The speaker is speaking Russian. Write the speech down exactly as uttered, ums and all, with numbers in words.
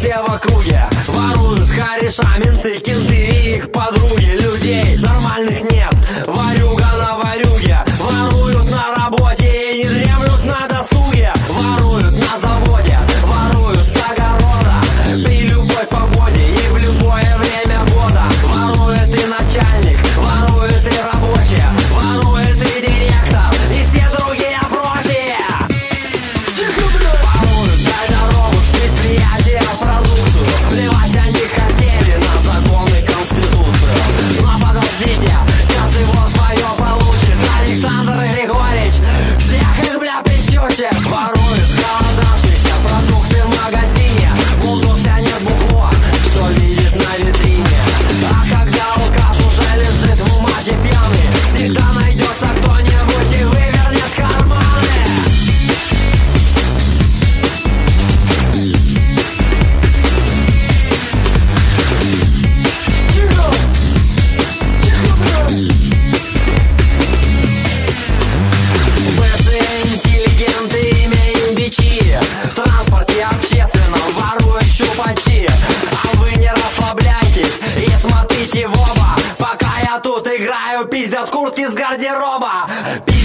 все в округе воруют кореша, менты, кенты и их подруги. Людей нормальных нет, варюга на варюге. Воруют на работе и не дремлют на досуге. Воруют на заводе, воруют с огорода. При любой погоде и в любое время года. Ворует и начальник, ворует и рабочие, ворует и директор и все другие прочие. Воруют, дай дорогу с предприятия продукцию. Плевать они хотели на законы и конституцию. Но подождите, каждый вот свое получит. Александр Григорьевич всех их, бля, прищучит. Воруют голодавшиеся продукты в магазине. Булдуз тянет бухло, что видит на витрине. А когда алкаш уже лежит в умате пьяный, всегда найдется кто-нибудь и вывернет карманы. Бывшие интеллигенты, имеем бичи. В транспорте общественном воруют щупачи. А вы не расслабляйтесь и смотрите в оба. Пока я тут играю, пиздят куртки с гардероба.